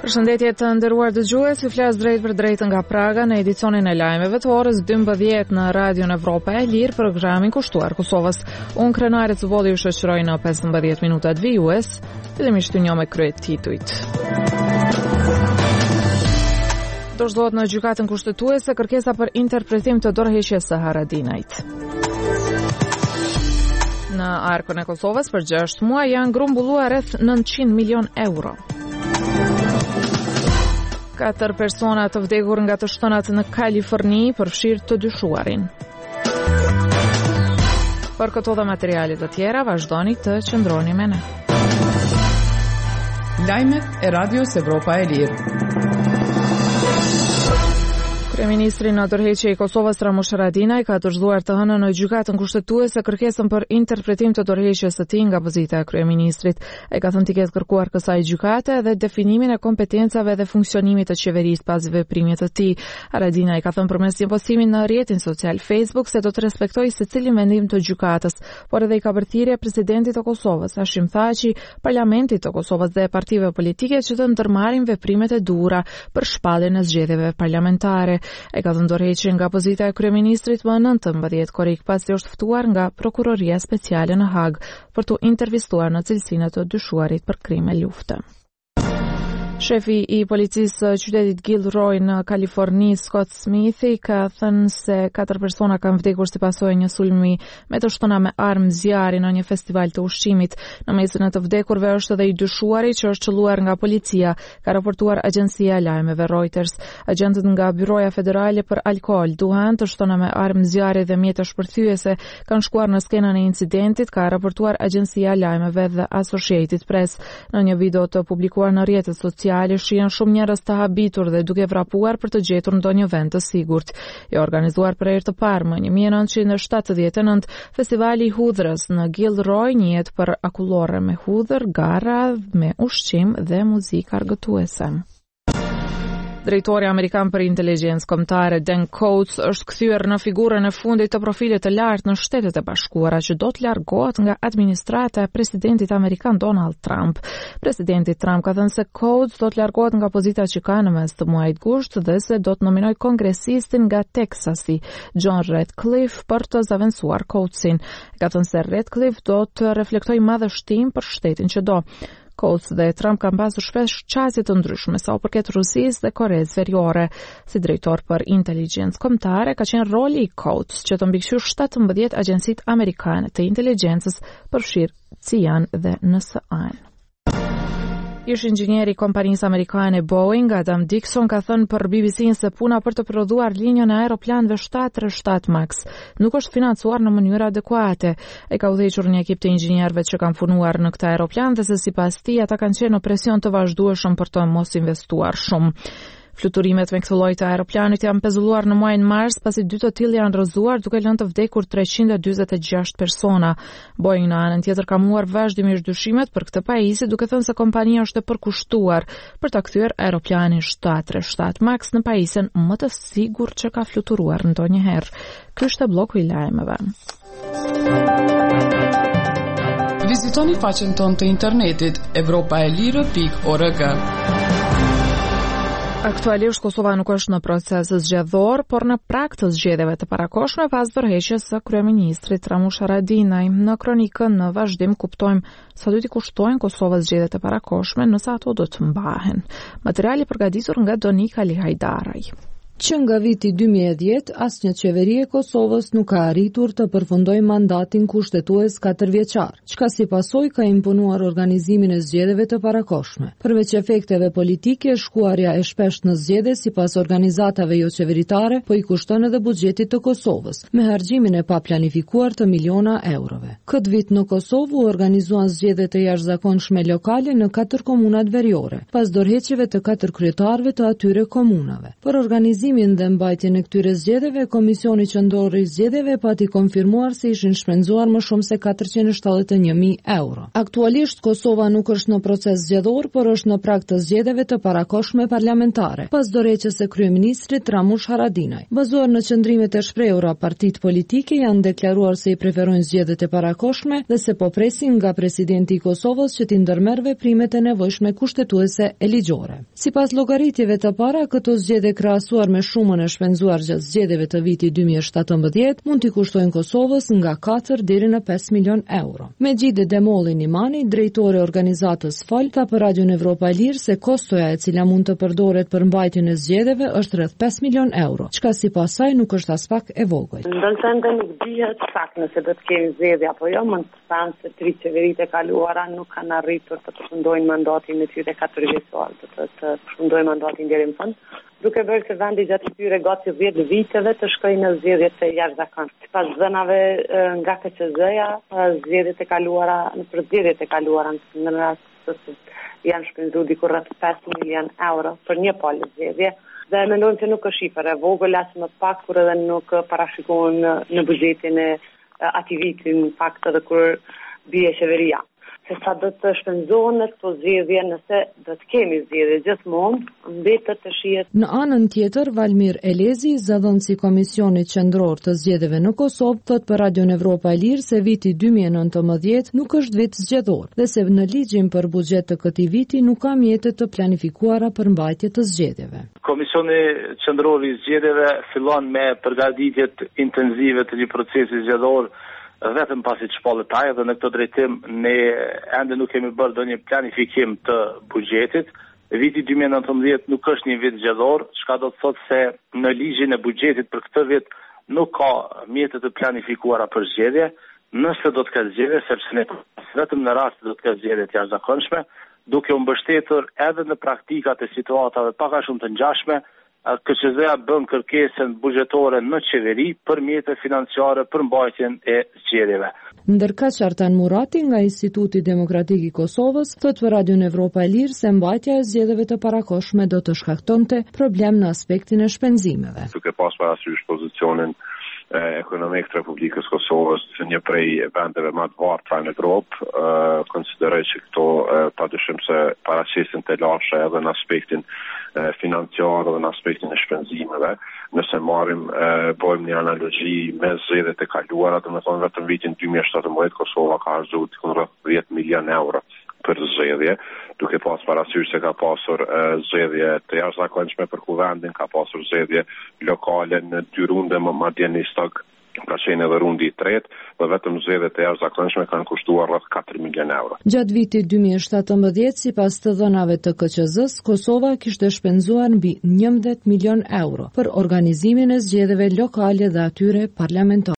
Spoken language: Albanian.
Përshëndetje të nderuar dëgjues, ju flas drejt për drejt nga Praga në edicionin e lajmeve të orës 12 në Radion Evropa e Lirë, programin kushtuar Kosovës. Unë krenare të vodi ju shoqëroj në 15 minutat vijues, fillimisht të njoh me kryet titujt. Dorëzohet në gjykatën kushtetuese kërkesa për interpretim të dorëheqjes së Haradinajt. Në arkën e Kosovës për 6 muaj janë grumbulluar rreth 900 milion euro. 4 persona të vdekur nga të shtënat në Kaliforni përfshirë të dyshuarin. Për këto dhe materialet të tjera, vazhdoni të qëndroni me ne. Lajmet e Radios Evropa e Lirë. Kryeministri në dorëheqje i Kosovës Ramush Haradinaj ka dorëzuar të hënën në gjykatën kushtetuese kërkesën për interpretim të dorëheqjes së tij nga pozita e kryeministrit. Ai ka thënë të ketë kërkuar kësaj gjykate dhe definimin e kompetencave dhe funksionimit të qeverisë pas veprimit të tij. Haradinaj ka thënë përmes një postimi në rrjetin social Facebook se do të respektojë secilin vendim të gjykatës, por edhe i ka bërë thirrje presidentit të Kosovës Hashim Thaçi, parlamentit të Kosovës dhe partive politike që të ndërmarrin veprimet e duhura për shpalljen e zgjedhjeve parlamentare. E ka dhënë dorëheqje nga pozita e kryeministrit më 19 korrik pasi është ftuar nga prokuroria speciale në Hag për të intervistuar në cilësinë të dyshuarit për krime lufte. Shefi i policisë së qytetit Gilroy në Kaliforni, Scott Smithi, ka thënë se 4 persona kanë vdekur si pasojë një sulmi me të shtëna me armë zjarri në një festival të ushqimit. Në mesin e të vdekurve është edhe i dyshuari që është qelluar nga policia, ka raportuar agjencia e lajmeve Reuters. Agjentët nga Byroja Federale për Alkool, Duhan, të shtëna me armë zjarri dhe mjete shpërthyese kanë shkuar në skenën e incidentit, ka raportuar agjencia e lajmeve The Associated Press. Në një video të publikuar në rrjetet sociale shihen shumë njerëz të habitur dhe duke vrapuar për të gjetur ndonjë vend të sigurt. I organizuar për herë të parë më 1979, festivali i hudhrës në Gilroy njihet për akullore me hudhër, gara me ushqim dhe muzikë argëtuese. Drejtori Amerikan për Inteligjencë Kombëtare Dan Coats është kthyer në figurën e fundit të profilit të lartë në Shtetet e Bashkuara që do të largohet nga administrata e presidentit amerikan Donald Trump. Presidenti Trump ka thënë se Coats do të largohet nga pozita që ka në mes të muajit gusht dhe se do të nominojë kongresistin nga Texasi, John Ratcliffe, për të zaventuar Coatsin. Ka thënë se Ratcliffe do të reflektojë madhështim për shtetin që do. Coats dhe Trump kanë pasur shpesh qasje të ndryshme sa u përket Rusisë dhe Koreas Veriore. Si drejtor për Inteligjencë Kombëtare ka qenë roli i Coats që të mbikëqyrë 17 agjencitë amerikane të inteligjencës, përfshirë CIA dhe NSA-n. Ish inxhinieri i kompanisë amerikane Boeing, Adam Dixon, ka thënë për BBC-n se puna për të prodhuar linjën e aeroplanëve 737 Max nuk është financuar në mënyrë adekuate. Ai ka udhëhequr një ekip të inxhinierëve që kanë punuar në këtë aeroplan dhe se sipas tij ata kanë qenë në presion të vazhdueshëm për të mos investuar shumë. Fluturimet me këtë lloj të aeroplanit janë pezulluar në muajin mars pasi 2 të tillë janë rrëzuar duke lënë të vdekur 346 persona. Boeing në anën tjetër ka muar vazhdimisht dyshimet për këtë pajisje duke thënë se kompania është e përkushtuar për ta kthyer aeroplanin 737 Max në pajisjen më të sigurt që ka fluturuar ndonjëherë. Ky është bloku i lajmeve. Vizitoni faqen tonë të internetit evropaelire.org. Aktualisht Kosova nuk është në proces zgjedhor, por në prag të zgjedhjeve të parakohshme pas dorëheqjes së kryeministrit Ramush Haradinaj. Në kronikën në vazhdim kuptojmë sa do t'i kushtojnë Kosovës zgjedhjet e parakohshme nëse ato do të mbahen. Materiali përgatitur nga Donika Lihajdaraj. Që nga viti 2010, asnjë qeveri e Kosovës nuk ka arritur të përfundojë mandatin kushtetues 4 vjeçar, çka si pasojë ka imponuar organizimin e zgjedhjeve të parakohshme. Përveç efekteve politike, shkuarja e shpesht në zgjedhje sipas organizatave jo qeveritare po i kushton edhe buxhetit të Kosovës, me harxhimin e paplanifikuar të miliona eurove. Këtë vit në Kosovë u organizuan zgjedhje të jashtëzakonshme lokale në 4 komunat veriore, pas dorëheqjeve të 4 kryetarëve të atyre komunave. Për organizimin organizimin dhe mbajtjen e këtyre zgjedhjeve, Komisioni Qendror i Zgjedhjeve pati konfirmuar se ishin shpenzuar më shumë se 471.000 euro. Aktualisht Kosova nuk është në proces zgjedhor, por është në prag të zgjedhjeve të parakohshme parlamentare, pas dorëheqjes së kryeministrit Ramush Haradinaj. Bazuar në qëndrimet e shprehura, partitë politike janë deklaruar se i preferojnë zgjedhjet e parakohshme dhe se po presin nga presidenti i Kosovës që t'i ndërmerr veprimet e nevojshme kushtetuese e ligjore. Sipas llogaritjeve të para, këto zgjedhje krahasuar me shumën e shpenzuar gjatë zgjedhjeve të vitit 2017 mund t'i kushtojnë Kosovës nga 4 deri në 5 milion euro. Mejid Demolli Nimani, drejtori i organizatës FAL, tha për Radion Evropa e Lirë se kostoja e cila mund të përdoret për mbajtjen e zgjedhjeve është rreth 5 milion euro, çka sipas saj nuk është as pak e vogël. Ndonëse nuk dihet saktë nëse do të kemi zgjedhje apo jo, mund të thanë se 3 qeveritë e kaluara nuk kanë arritur të përfundojnë mandatin e tyre 4 vjeçor, të përfundojnë mandatin deri në fund, duke bërë se vendi gjatë këtyre gati 10 viteve të shkojnë në zgjedhje të jashtëzakonshme. Sipas dhënave nga KQZ-ja, zgjedhjet e kaluara, për zgjedhjet e kaluara në rast se janë shpenzuar diku rreth 5 milion euro për një palë zgjedhje. Dhe mendojmë se nuk është shifër e vogël as më pak, kur edhe nuk parashikohen në buxhetin e atij viti, në fakt edhe kur bie qeveria. Se sa do të shpenzohen në këto zgjedhje, nëse do të kemi zgjedhje gjithmonë, mbetet të shihet. Në anën tjetër, Valmir Elezi, zëdhënësi i Komisionit Qendror të Zgjedhjeve në Kosovë, thot për Radion Evropa e Lirë se viti 2019 nuk është vit zgjedhor dhe se në ligjin për buxhet të këtij viti nuk ka mjete të planifikuara për mbajtje të zgjedhjeve. Komisioni Qendror i Zgjedhjeve fillon me përgatitjet intensive të një procesi zgjedhor vetëm pasi të shpallet taj, dhe në këtë drejtim ne ende nuk kemi bërë ndonjë planifikim të buxhetit. Viti 2019 nuk është një vit zgjedhor, çka do të thotë se në ligjin e buxhetit për këtë vit nuk ka mjete të planifikuara për zgjedhje. Nëse do të ketë zgjedhje, sepse ne vetëm në rast do të ketë zgjedhje të jashtëzakonshme, duke u mbështetur edhe në praktikat e situatave pak a shumë të ngjashme, KQZ-ja bën kërkesën buxhetore në qeveri për mjete financiare për mbajtjen e zgjedhjeve. Ndërkaq Artan Murati nga Instituti Demokratik i Kosovës thot për Radion Evropa e Lirë se mbajtja e zgjedhjeve të parakohshme do të shkaktonte problem në aspektin e shpenzimeve. Duke pas parasysh pozicionin ekonomik të Republikës Kosovës, një prej vendeve më të varfra në Evropë, konsideroj që këto padyshim se paraqesin të lashë edhe në aspektin financiar dhe në aspektin e shpenzimeve. Nëse bëjmë një analogji me zgjedhjet e kaluara, domethënë vetëm vitin 2017 Kosova ka harxuar rreth 10 milion euro për zgjedhje, duke pas parasysh se ka pasur zgjedhje të jashtëzakonshme për kuvendin, ka pasur zgjedhje lokale në 2 runde, madje në Stog ka qenë edhe rundi i tretë, dhe vetëm zgjedhjet e jashtëzakonshme kanë kushtuar rreth 4 milion euro. Gjatë vitit 2017, sipas të dhënave të KQZ-s, Kosova kishte shpenzuar mbi 11 milion euro për organizimin e zgjedhjeve lokale dhe atyre parlamentare.